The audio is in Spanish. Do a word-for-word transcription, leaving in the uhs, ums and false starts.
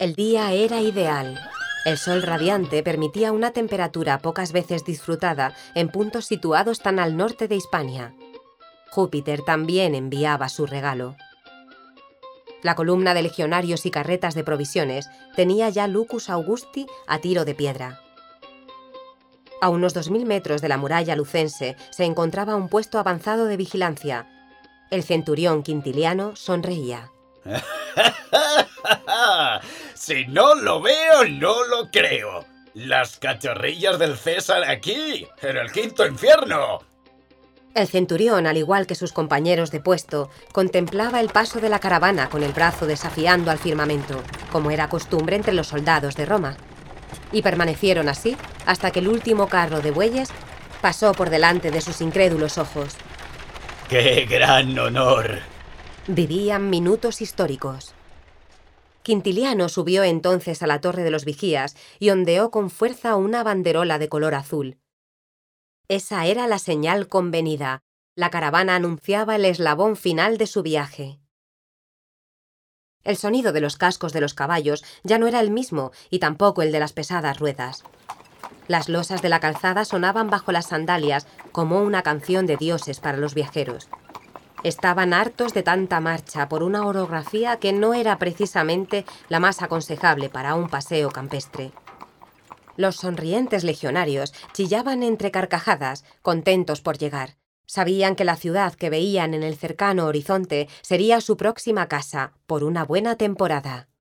El día era ideal. El sol radiante permitía una temperatura pocas veces disfrutada en puntos situados tan al norte de Hispania. Júpiter también enviaba su regalo. La columna de legionarios y carretas de provisiones tenía ya Lucus Augusti a tiro de piedra. A unos dos mil metros de la muralla lucense se encontraba un puesto avanzado de vigilancia. El centurión Quintiliano sonreía. Si no lo veo, no lo creo. Las cachorrillas del César aquí, en el quinto infierno. El centurión, al igual que sus compañeros de puesto, contemplaba el paso de la caravana con el brazo desafiando al firmamento, como era costumbre entre los soldados de Roma. Y permanecieron así hasta que el último carro de bueyes pasó por delante de sus incrédulos ojos. ¡Qué gran honor! Vivían minutos históricos. Quintiliano subió entonces a la torre de los vigías y ondeó con fuerza una banderola de color azul. Esa era la señal convenida. La caravana anunciaba el eslabón final de su viaje. El sonido de los cascos de los caballos ya no era el mismo y tampoco el de las pesadas ruedas. Las losas de la calzada sonaban bajo las sandalias como una canción de dioses para los viajeros. Estaban hartos de tanta marcha por una orografía que no era precisamente la más aconsejable para un paseo campestre. Los sonrientes legionarios chillaban entre carcajadas, contentos por llegar. Sabían que la ciudad que veían en el cercano horizonte sería su próxima casa por una buena temporada.